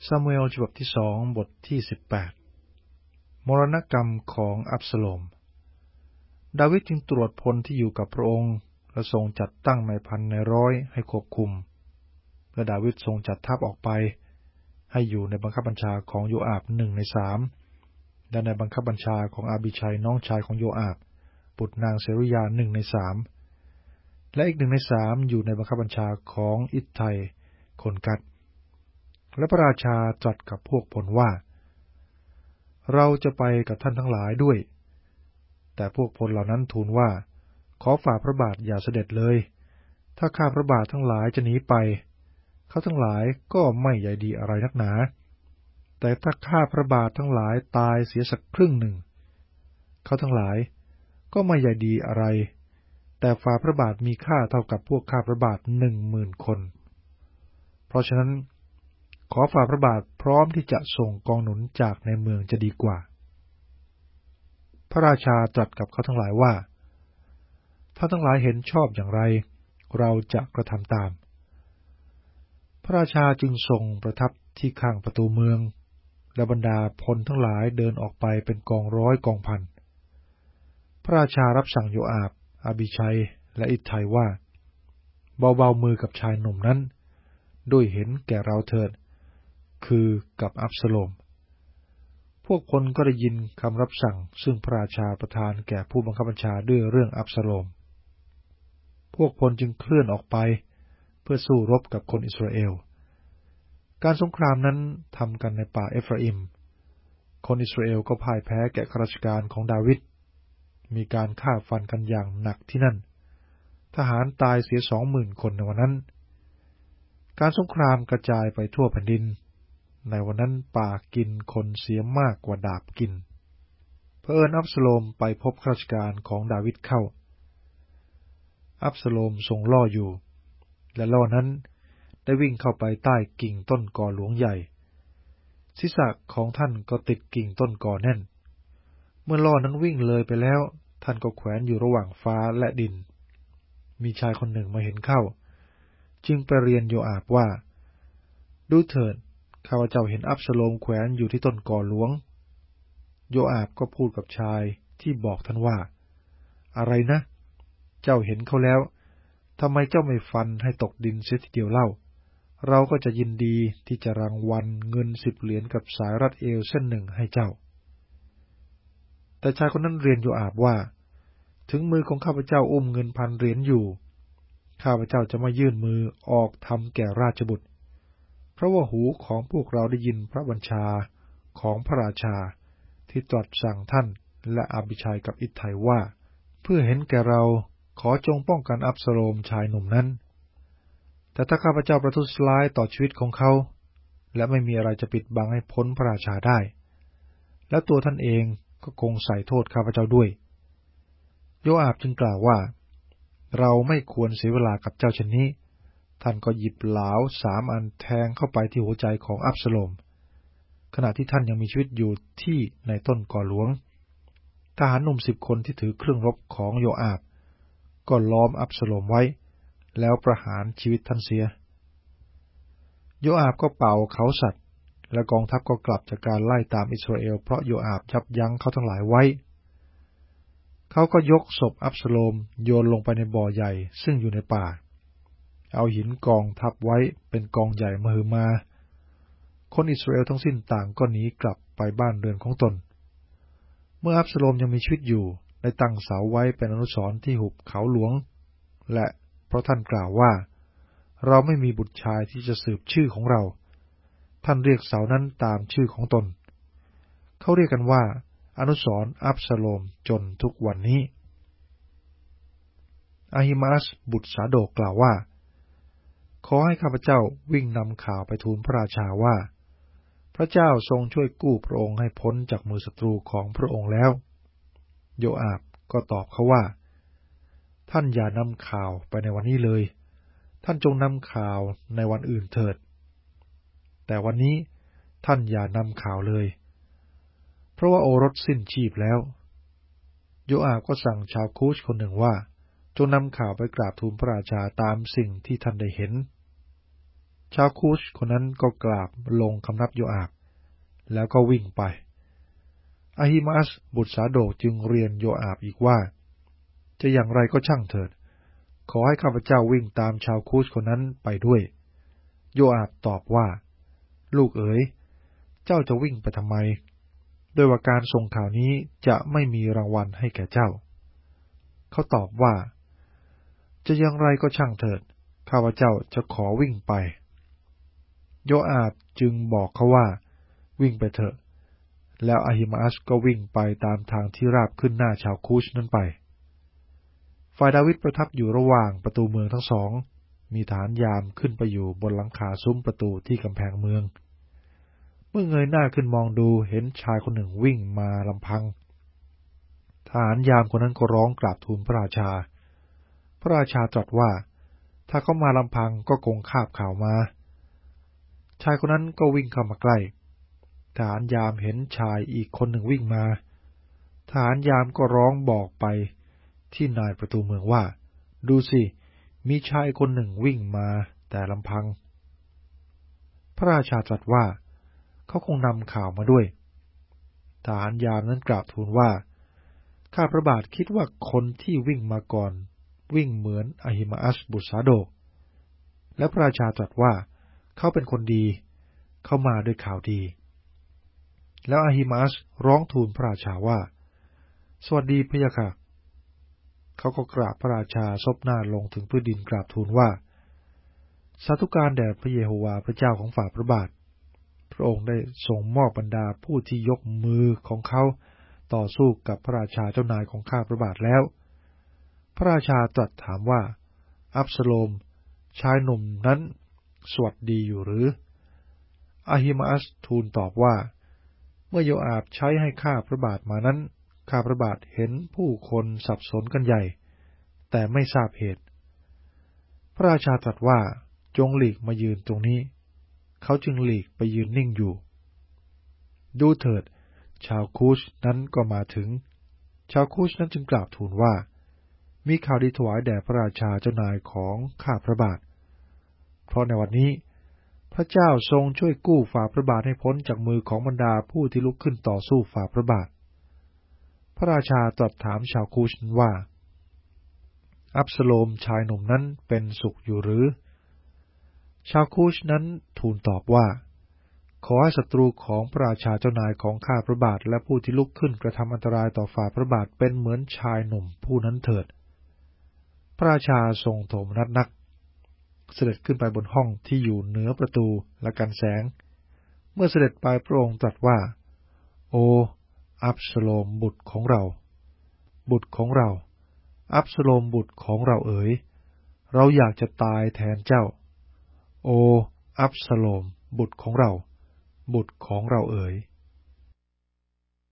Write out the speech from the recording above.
ซามูเอลฉบับที่2บทที่18มรณกรรมของอับซาโลมดาวิดจึงตรวจพลที่อยู่กับพระองค์และทรงจัดตั้งนายพันนายร้อยให้ควบคุมและดาวิดทรงจัดทัพออกไปให้อยู่ในบังคับบัญชาของโยอาบ1/3และในบังคับบัญชาของอาบิชัยน้องชายของโยอาบบุตรนางเซรุยา1/3และอีก1/3อยู่ในบังคับบัญชาของอิตไทคนกัดและพระราชาตรัสกับพวกพลว่าเราจะไปกับท่านทั้งหลายด้วยแต่พวกพลเหล่านั้นทูลว่าขอฝ่าพระบาทอย่าเสด็จเลยถ้าข้าพระบาททั้งหลายจะหนีไปเขาทั้งหลายก็ไม่ใยดีอะไรนักหนาแต่ถ้าข้าพระบาททั้งหลายตายเสียสักครึ่งหนึ่งเขาทั้งหลายก็ไม่ใยดีอะไรแต่ฝ่าพระบาทมีค่าเท่ากับพวกข้าพระบาท10,000 คนเพราะฉะนั้นขอฝ่าพระบาทพร้อมที่จะส่งกองหนุนจากในเมืองจะดีกว่าพระราชาตรัสกับเขาทั้งหลายว่าถ้าทั้งหลายเห็นชอบอย่างไรเราจะกระทำตามพระราชาจึงทรงประทับที่ข้างประตูเมืองและบรรดาพลทั้งหลายเดินออกไปเป็นกองร้อยกองพันพระราชารับสั่งโยอาบอาบิชัยและอิตไทว่าเบาๆมือกับชายหนุ่มนั้นด้วยเห็นแก่เราเถิดคือกับอับซาโลมพวกพลก็ได้ยินคำรับสั่งซึ่งพระราชาประทานแก่ผู้บังคับบัญชาด้วยเรื่องอับซาโลมพวกพลจึงเคลื่อนออกไปเพื่อสู้รบกับคนอิสราเอลการสงครามนั้นทำกันในป่าเอฟราอิมคนอิสราเอลก็พ่ายแพ้แก่ข้าราชการของดาวิดมีการฆ่าฟันกันอย่างหนักที่นั่นทหารตายเสีย20,000 คนในวันนั้นการสงครามกระจายไปทั่วแผ่นดินในวันนั้นป่ากินคนเสียมากกว่าดาบกินเผอิญอับซาโลมไปพบข้าราชการของดาวิดเข้าอับซาโลมทรงล่ออยู่และล่อนั้นได้วิ่งเข้าไปใต้กิ่งต้นกอหลวงใหญ่ศีรษะของท่านก็ติดกิ่งต้นกอแน่นเมื่อล่อนั้นวิ่งเลยไปแล้วท่านก็แขวนอยู่ระหว่างฟ้าและดินมีชายคนหนึ่งมาเห็นเข้าจึงไปเรียนโยอาบว่าดูเถิดข้าพเจ้าเห็นอับซาโลมแขวนอยู่ที่ต้นกอหลวงโยอาบก็พูดกับชายที่บอกท่านว่าอะไรนะเจ้าเห็นเขาแล้วทำไมเจ้าไม่ฟันให้ตกดินเสียทีเดียวเล่าเราก็จะยินดีที่จะรางวัลเงิน10 เหรียญกับสายรัดเอวเส้นหนึ่งให้เจ้าแต่ชายคนนั้นเรียนโยอาบว่าถึงมือของข้าพเจ้าอุ้มเงิน1,000 เหรียญอยู่ข้าพเจ้าจะไม่ยื่นมือออกทำแก่ราชบุตรเพราะว่าหูของพวกเราได้ยินพระบัญชาของพระราชาที่ตรัสสั่งท่านและอาบิชัยกับอิตไทว่าเพื่อเห็นแก่เราขอจงป้องกันอับซาโลมชายหนุ่มนั้นแต่ถ้าข้าพเจ้าประทุษร้ายต่อชีวิตของเขาและไม่มีอะไรจะปิดบังให้พ้นพระราชาได้แล้วตัวท่านเองก็คงใส่โทษข้าพเจ้าด้วยโยอาบจึงกล่าวว่าเราไม่ควรเสียเวลากับเจ้าเช่นนี้ท่านก็หยิบเหลา3 อันแทงเข้าไปที่หัวใจของอับซาโลมขณะที่ท่านยังมีชีวิตอยู่ที่ในต้นกอหลวงทหารหนุ่ม10 คนที่ถือเครื่องรบของโยอาบก็ล้อมอับซาโลมไว้แล้วประหารชีวิตท่านเสียโยอาบก็เป่าเขาสัตว์และกองทัพก็กลับจากการไล่ตามอิสราเอลเพราะโยอาบยับยั้งเขาทั้งหลายไว้เขาก็ยกศพอับซาโลมโยนลงไปในบ่อใหญ่ซึ่งอยู่ในป่าเอาหินกองทับไว้เป็นกองใหญ่มหึมาคนอิสราเอลทั้งสิ้นต่างก็หนีกลับไปบ้านเรือนของตนเมื่ออับซาโลมยังมีชีวิตอยู่ได้ตั้งเสาไว้เป็นอนุสรณ์ที่หุบเขาหลวงและเพราะท่านกล่าวว่าเราไม่มีบุตรชายที่จะสืบชื่อของเราท่านเรียกเสานั้นตามชื่อของตนเขาเรียกกันว่าอนุสรณ์อับซาโลมจนทุกวันนี้อาฮิมาสบุตรสาโดกกล่าวว่าขอให้ข้าพเจ้าวิ่งนำข่าวไปทูลพระราชาว่าพระเจ้าทรงช่วยกู้พระองค์ให้พ้นจากมือศัตรูของพระองค์แล้วโยอาบก็ตอบเขาว่าท่านอย่านำข่าวไปในวันนี้เลยท่านจงนำข่าวในวันอื่นเถิดแต่วันนี้ท่านอย่านำข่าวเลยเพราะว่าโอรสสิ้นชีพแล้วโยอาบก็สั่งชาวคูชคนหนึ่งว่าจงนำข่าวไปกราบทูลพระราชาตามสิ่งที่ท่านได้เห็นชาวคูชคนนั้นก็กราบลงคำนับโยอาบแล้วก็วิ่งไปอาฮิมาสบุตรสาโดกจึงเรียนโยอาบอีกว่าจะอย่างไรก็ช่างเถิดขอให้ข้าพเจ้าวิ่งตามชาวคูชคนนั้นไปด้วยโยอาบตอบว่าลูกเอ๋ยเจ้าจะวิ่งไปทำไมด้วยว่าการส่งข่าวนี้จะไม่มีรางวัลให้แก่เจ้าเขาตอบว่าจะอย่างไรก็ช่างเถิดข้าพเจ้าจะขอวิ่งไปโยอาบจึงบอกเขาว่าวิ่งไปเถอะแล้วอาฮิมาสก็วิ่งไปตามทางที่ราบขึ้นหน้าชาวคูชนั้นไปฝ่ายดาวิดประทับอยู่ระหว่างประตูเมืองทั้งสองมีฐานยามขึ้นไปอยู่บนหลังคาซุ้มประตูที่กำแพงเมืองเมื่อเงยหน้าขึ้นมองดูเห็นชายคนหนึ่งวิ่งมาลำพังทหารยามคนนั้นก็ร้องกราบทูลพระราชาพระราชาตรัสว่าถ้าเขามาลำพังก็คงคาบข่าวมาชายคนนั้นก็วิ่งเข้ามาใกล้ทหารยามเห็นชายอีกคนหนึ่งวิ่งมาทหารยามก็ร้องบอกไปที่นายประตูเมืองว่าดูสิมีชายคนหนึ่งวิ่งมาแต่ลำพังพระราชาตรัสว่าเขาคงนำข่าวมาด้วยทหารยามนั้นกราบทูลว่าข้าพระบาทคิดว่าคนที่วิ่งมาก่อนวิ่งเหมือนอาฮิมาอัสบุตรสาโดกและพระราชาตรัสว่าเขาเป็นคนดีเขามาด้วยข่าวดีแล้วอาฮิมาอัสร้องทูลพระราชาว่าสวัสดีพระยาค่ะเขาก็กราบพระราชาซบหน้าลงถึงพื้นดินกราบทูลว่าสาธุการแด่พระเยโฮวาห์พระเจ้าของฝ่าพระบาทพระองค์ได้ทรงมอบบรรดาผู้ที่ยกมือของเขาต่อสู้กับพระราชาเจ้านายของข้าพระบาทแล้วพระราชาตรัสถามว่าอับสโลมชายหนุ่มนั้นสวัสดีอยู่หรืออาฮิมาอัสทูลตอบว่าเมื่อโยอาบใช้ให้ข้าพระบาทมานั้นข้าพระบาทเห็นผู้คนสับสนกันใหญ่แต่ไม่ทราบเหตุพระราชาตรัสว่าจงหลีกมายืนตรงนี้เขาจึงหลีกไปยืนนิ่งอยู่ดูเถิดชาวคูชนั้นก็มาถึงชาวคูชนั้นจึงกราบทูลว่ามีข่าวดีถวายแด่พระราชาเจ้านายของข้าพระบาทเพราะในวันนี้พระเจ้าทรงช่วยกู้ฝ่าพระบาทให้พ้นจากมือของบรรดาผู้ที่ลุกขึ้นต่อสู้ฝ่าพระบาทพระราชาตรัสถามชาวคูชนั้นว่าอับสโลมชายหนุ่มนั้นเป็นสุขอยู่หรือชาวคูชนั้นทูลตอบว่าขอให้ศัตรูของพระราชาเจ้านายของข้าพระบาทและผู้ที่ลุกขึ้นกระทำอันตรายต่อฝ่าพระบาทเป็นเหมือนชายหนุ่มผู้นั้นเถิดพระราชาทรงโทมนัสนักเสด็จขึ้นไปบนห้องที่อยู่เหนือประตูและกันแสงเมื่อเสด็จไปพระองค์ตรัสว่าโออับสโลมบุตรของเราบุตรของเราอับสโลมบุตรของเราเอ๋ยเราอยากจะตายแทนเจ้าโออับสโลมบุตรของเราบุตรของเราเอ๋ย